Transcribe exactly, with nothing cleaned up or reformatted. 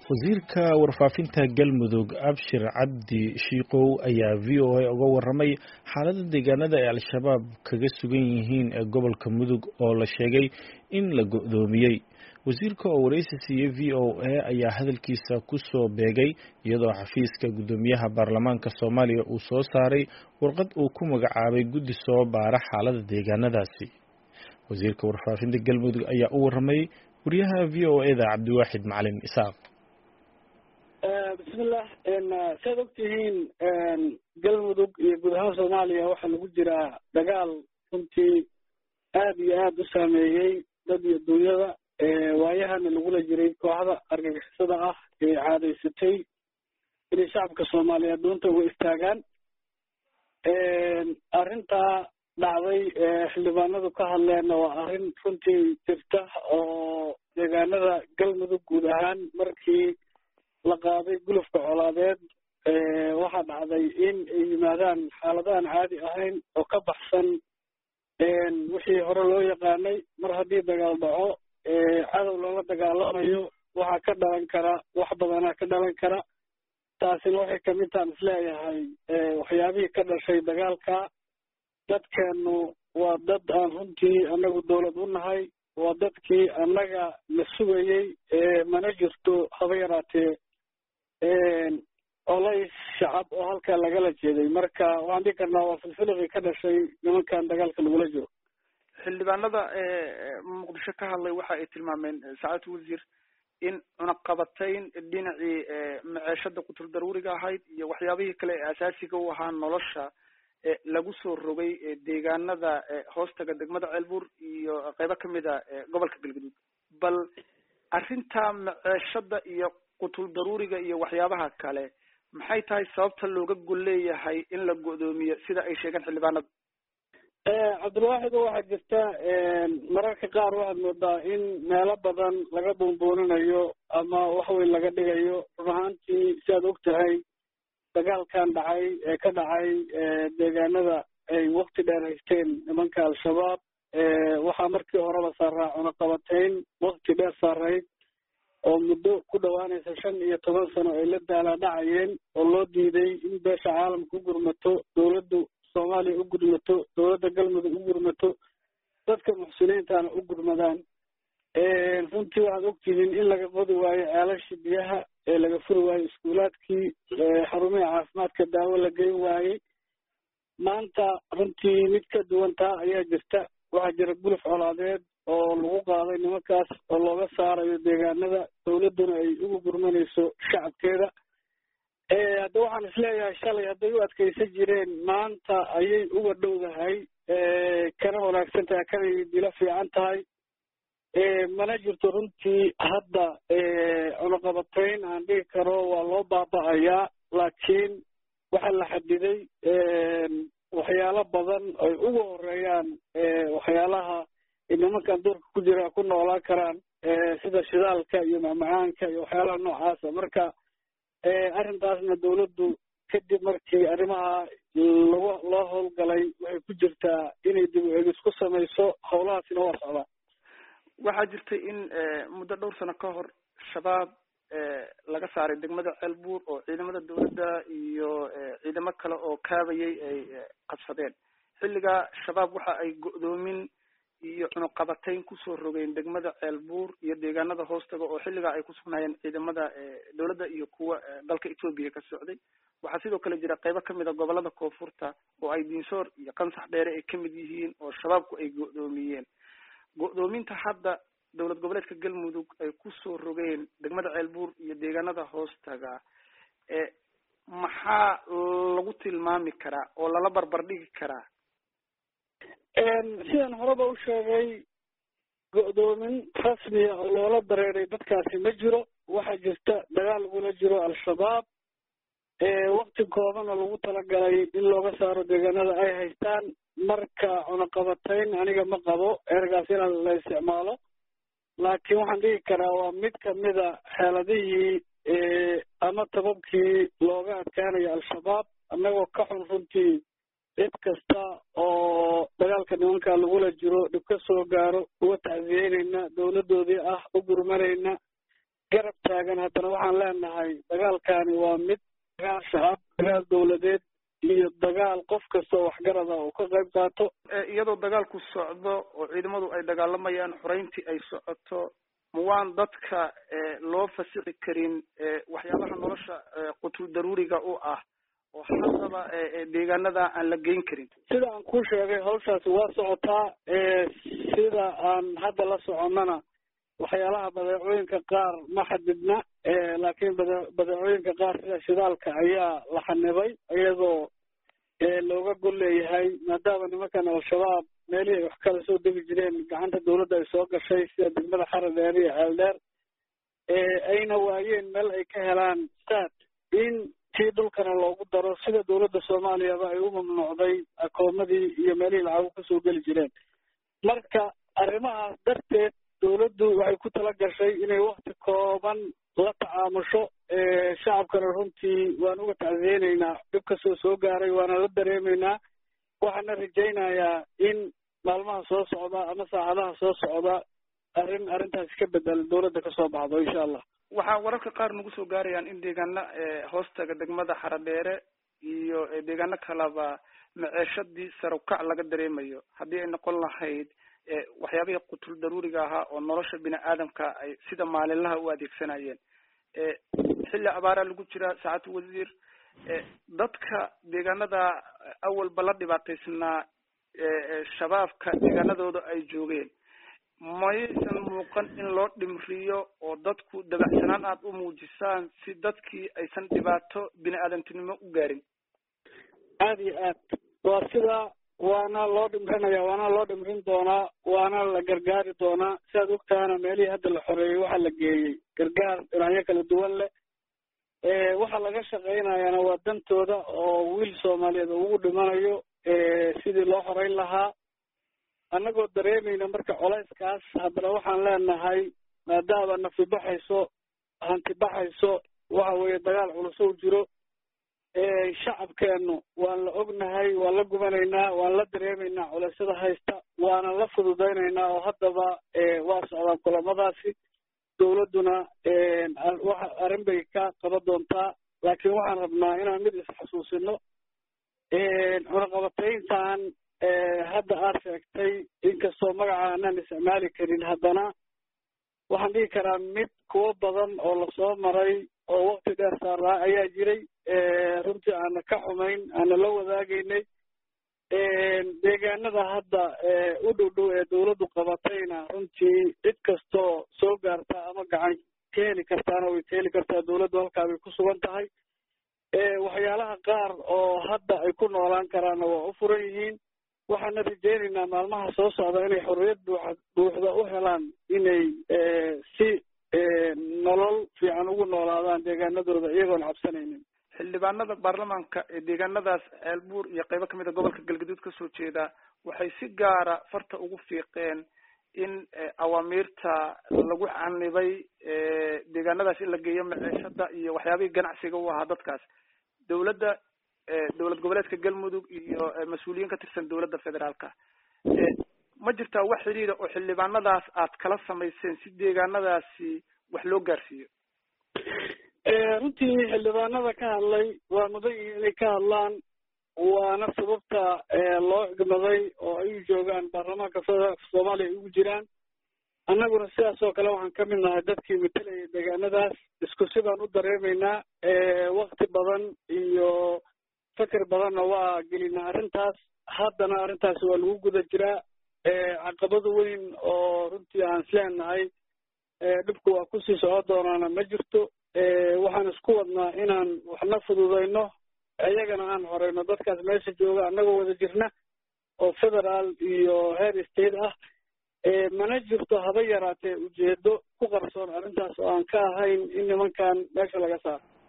wasiirka warfaafinta galmudug Abshir Cabdi Shiiqow ayaa V O A uga waramay xaaladda deegaanada ay al-shabaab kaga sugan yihiin ee gobolka mudug oo la sheegay in la go'doomiyey. wasiirka oo wareysi siiyey V O A ayaa hadalkiisa ku soo beegay iyadoo xafiiska gudoomiyaha baarlamaanka Soomaaliya uu soo saaray warqad uu ku magacaabay guddi soo baara xaaladda deegaanadaasi. wasiirka warfaafinta galmudug ayaa u waramay wariyaha V O A da Cabdiwaaxid Macalin Isaaq. bismillah saad ogtihiin galmudug iyo guud ahaan Soomaaliya waxaa lagu jiraa dagaal runtii aad iyo aad u saameeyey dad iyo dunyada waayahana lagula jiray kooxda argagixisada ah ee caadaysatay inay shacabka Soomaaliyeed doonta uga istaagaan. arrintaa dhacday xildhibaanadu ka hadleen waa arrin runtii jirta oo deegaanada galmudug guud ahaan markii la qaaday gulufka colaadeed waxaa dhacday in ay yimaadaan xaaladahan caadi ahayn oo ka baxsan wixii hore loo yaqaanay. mar haddii dagaal dhaco cadow loola dagaalamayo waxaa ka dhalan kara wax badanaa ka dhalan kara. taasina waxay kamid tahan isleeyahay waxyaabihii ka dhashay dagaalka. dadkeenu waa dad aan runtii annagu dawlad u nahay, waa dadkii annaga la sugayey mana jirto haba yaraatee olay shacab oo halkaa lagala jeeday. marka waxaan dhihi karnaa waa filfiliqii ka dhashay nimankan dagaalka lagula jiro. xildhibaanada muqdisho ka hadlay waxa ay tilmaameen saacad wasiir in cunaqabatayn dhinacii maciishada qutul daruuriga ahayd iyo waxyaabihii kale ee asaasiga u ahaa nolosha lagu soo rogay deegaanada hoostaga degmada Ceelbuur iyo qaybo kamid ah gobolka Galgaduud. bal arrinta maciishada iyo qutul daruuriga iyo waxyaabaha kale maxay tahay sababta looga gol leeyahay in la go'doomiyo sida ay sheegeen xildhibaanada? cabdilwaaxid waxaa jirta mararka qaar waxaad moodaa in meelo badan laga buunbuuninayo ama waxweyn laga dhigayo. run ahaantii si aad og tahay dagaalkan dhacay ee ka dhacay deegaanada ay wakti dheer haysteen nimanka al-shabaab waxaa markii horeba saaraa cunaqabatayn wakti dheer saarayd oo muddo ku dhawaanaysa shan iyo toban sano ay la daala dhacayeen oo loo diiday in beesha caalamka u gurmato, dawladdu Soomaaliya u gurmato, dawladda galmudug u gurmato, dadka muxsiniintana u gurmadaan. runtii waxaad ogtihiin in laga qodi waayo ceelashii biyaha ee laga furi waayo iskuulaadkii, xarumihii caafimaadka daawo la geyn waayey. maanta runtii mid ka duwan taa ayaa jirta. waxaa jira guluf colaadeed oo lagu qaaday nimankaas oo looga saarayo deegaanada, dawladduna ay ugu gurmanayso shacabkeeda. hadda waxaan isleeyahay shalay hadday u adkaysan jireen maanta ayay uga dhowdahay kana wanaagsan tahay, kana dila fiican tahay. mana jirto runtii hadda cunaqabatayn aan dhihi karo waa loo baaba'ayaa, laakiin waxaa la xadiday waxyaalo badan ay ugu horeeyaan waxyaalaha nimankan duurka ku jira ku noolaan karaan sida shidaalka iyo macmacaanka iyo waxyaalaha noocaasa. marka arrintaasna dawladdu kadib markii arrimaha lagu loo howlgalay waxay ku jirtaa inay dib u eegis ku samayso. howlahaasina waa socdaa. waxaa jirtay in muddo dhowr sano ka hor shabaab laga saaray degmada Ceelbuur oo ciidamada dawladda iyo ciidamo kale oo kaabayay ay qabsadeen. xilliga shabaab waxa ay go'doomin iyo cunaqabatayn kusoo rogeen degmada Ceelbuur iyo deegaanada hoostaga oo xilliga ay ku sugnaayeen ciidamada dawladda iyo kuwa dalka Ethiopia ka socday. waxaa sidoo kale jira qaybo kamid ah gobolada koonfurta oo ay Diinsoor iyo Qansax Dheere ay kamid yihiin oo shabaabku ay go'doomiyeen. go'doominta hadda dawlad goboleedka galmudug ay kusoo rogeen degmada Ceelbuur iyo deegaanada hoostaga ee maxaa lagu tilmaami karaa oo lala barbar dhigi karaa? sidan horeba u sheegay go'doomin rasmiya oo loola dareeray dadkaasi ma jiro. waxaa jirta dagaal lagula jiro al-shabaab wakti koobana lagu talagalay in looga saaro deegaanada ay haystaan. marka cunaqabatayn aniga ma qabo ergaas in la isticmaalo, laakiin waxaan dhigi karaa waa mid kamida xeeladihii ama tababkii looga adkaanayo al-shabaab. annagoo ka xun runtii cid kasta oo dagaalka nimanka lagula jiro dhib ka soo gaaro uga tacsiyeynayna, dawladoodii ah u gurmanayna. garab taagan haddana waxaan leenahay dagaalkani waa mid dagaal shacab dagaal dawladeed iyo dagaal qof kasta oo waxgarada oo ka qayb qaato iyadoo dagaalku socdo oo ciidamadu ay dagaalamayaan xoreyntii ay socoto ma waan dadka loo fasixi karin waxyaabaha nolosha qutul daruuriga u ah oo haddaba deegaanada aan la geyn karin? sida aan ku sheegay hawshaasi waa socotaa sida aan hadda la soconnana waxyaalaha badeecooyinka qaar ma xadidna laakiin badeecooyinka qaar sida shidaalka ayaa la xanibay iyadoo looga gol leeyahay maadaama nimankan al-shabaab meelihii ay wax kala soo degi jireen gacanta dawladda ay soo gashay sida degmada xaradheer iyo ceeldheer ayna waayeen meel ay ka helaan saad in tii dhulkana loogu daro sida dawladda soomaaliyaba ay u mamnuucday akoomadii iyo meelihii lacagu kasoo geli jireen. marka arrimahaas darteed dawladdu waxay ku tala gashay inay wakti kooban la tacaamusho shacabkana runtii waan uga tacsiyeynaynaa dhib kastoo soo gaaray waana la dareemaynaa waxaana rajaynayaa in maalmaha soo socda ama saacadaha soo socda arrin arrintaasi ka bedel dawladda kasoo baxdo insha allah. waxaa wararka qaar nagu soo gaarayaan in deegaana hoostaga degmada xaradheere iyo deegaano kaleba maceeshadii sare ukac laga dareemayo haddii ay noqon lahayd waxyaabihii qutul daruuriga ahaa oo nolosha bini aadamka ay sida maalinlaha u adeegsanayeen. xilli abaaraa lagu jiraa saacatu wasiir, dadka deegaanada awalba la dhibaataysnaa shabaabka deegaanadooda ay joogeen maysan muuqan in loo dhimriyo oo dadku dabacsanaan aad u muujisaan si dadkii aysan dhibaato bini aadamtinimo u gaarin? aada iyo aad waa sidaa waana loo dhimrinaya waana loo dhimrin doonaa waana la gargaari doonaa siaad ogtahana meelihii hadda la xoreeyey waxaa la geeyey gargaar dhinacyo kala duwan leh waxaa laga shaqaynayaana waa dantooda oo wiil soomaaliyeed ugu dhimanayo sidii loo xoreyn lahaa annagoo dareemayna marka colayskaas haddana waxaan leenahay maadaama nafi baxayso hanti baxayso waxa weeye dagaal culusow jiro shacabkeenu waan la ognahay waan la gubanaynaa waan la dareemaynaa culeysyada haysta waana la fududaynaynaa oo haddaba waa socdaan kulamadaasi dawladduna waxa arrin bay ka qaban doontaa laakiin waxaan rabnaa inaan mid isxasuusino cunaqabatayntan hadda aad sheegtay inkastoo magaca aanaan isticmaali karin haddana waxaan dhihi karaa mid kuwo badan oo lasoo maray oo wakti dheer saaraa ayaa jiray runtii aana ka xumayn aana la wadaagaynay deegaanada hadda u dhow dhow ee dawladdu qabatayna runtii cid kastoo soo gaarta ama gacan ka heli kartaana way ka heli kartaa dawladdu halkaa bay ku sugan tahay waxyaalaha qaar oo hadda ay ku noolaan karaanna waa u furan yihiin waxaana rajaynaynaa maalmaha soo socda inay xorriyad buuxa buuxda u helaan inay si nolol fiican ugu noolaadaan deegaanadooda iyagoon cabsanaynin. xildhibaanada baarlamaanka ee deegaanadaas ceelbuur iyo qaybo kamid a gobolka galgaduud kasoo jeeda waxay si gaara farta ugu fiiqeen in awaamiirta lagu xanibay deegaanadaas in la geeyo maciishada iyo waxyaabihii ganacsiga u ahaa dadkaas. dawladda dowlad goboleedka galmudug iyo mas-uuliyiin ka tirsan dawladda federaalka ma jirtaa wax xiriira oo xildhibaanadaas aad kala samayseen si deegaanadaasi wax loo gaarsiiyo? runtii xildhibaanada ka hadlay waa mudan yihiin inay ka hadlaan waana sababta loo igmaday oo ay u joogaan baarlamaanka federaalka soomaaliya ay ugu jiraan annaguna sidaas oo kale waxaan kamid nahay dadkii matalayay deegaanadaas isku si baan u dareemaynaa wakti badan iyo fakir badanna waa gelinaa arrintaas haddana arrintaasi waa lagu guda jiraa caqabado weyn oo runtii aan isleenahay dhibku waa kusii socon doonaana ma jirto waxaan isku wadnaa inaan waxna fududayno iyagana aan horeyno dadkaas meesha jooga annagoo wada jirna oo federaal iyo heer state ah mana jirto haba yaraatee ujeedo ku qarsoon arrintaas oo aan ka ahayn in nimankan meesha laga saaro.